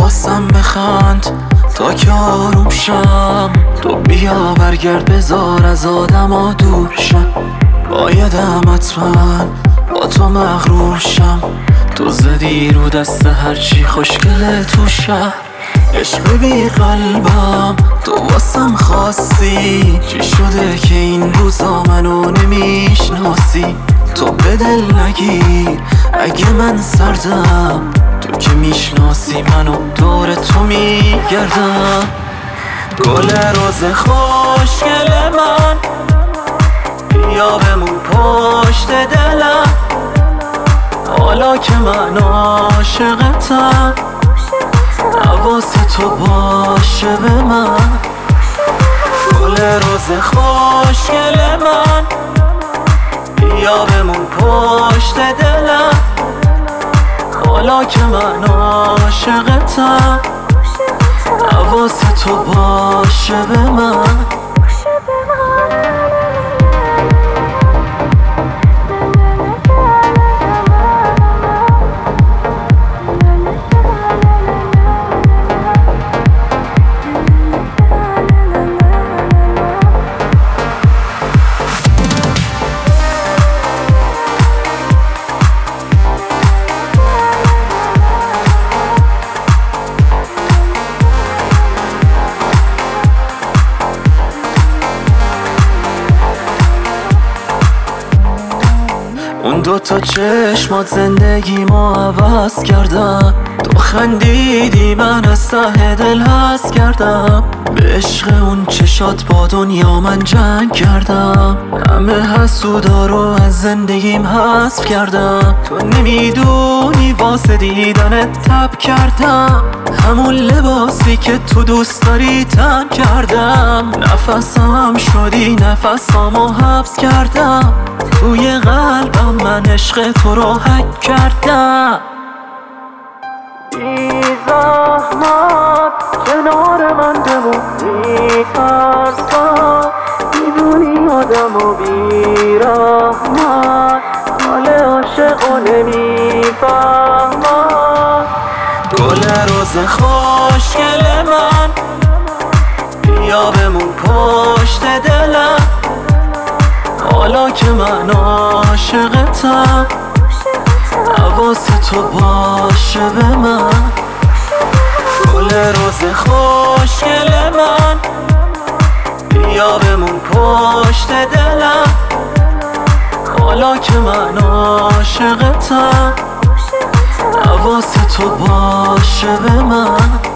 واسم بخند تا که آروم شم. تو بیا برگرد بذار از آدما دور شم. بایدم حتما با تو مغرور شم. تو زدی رو دست هرچی خوشگله تو شهر. عشق بی قلبم تو واسم خواستی. چی شده که این روزا منو نمیشناسی؟ تو به دل نگیر اگه من سردم. تو که میشناسی منو دور تو میگردم. گل روز خوشگل من بیا بمون پشت دلم. حالا که من عاشقتم حواس تو باشه به من. گل روز خوشگل من بیا بمون پشت دلم. حالا که من عاشقتم حواس تو باشه به من. اون دوتا چشمات زندگی ما عوض کردن. تو خندیدی من از ته دل هست کردم. به عشق اون چشات با دنیا من جنگ کردم. همه حسودا رو از زندگیم حذف کردم. تو نمیدونی واسه دیدنت تب کردم. همون لباسی که تو دوست داری تن کردم. نفسم شدی نفسامو حبس کردم. توی قلبم من عشق تو رو حک کردم. بی زحمت کنار من بمون. میترسم میدونی آدم و بی رحمت حال عاشق و نمیفهمم. گل روز خوشگل من بیا بمون پشت دلم. حالا که من عاشقتم حواس تو باشه به من. گل روز خوشگل من بیا بمون پشت دلم. حالا که من عاشقتم حواس تو باشه به من.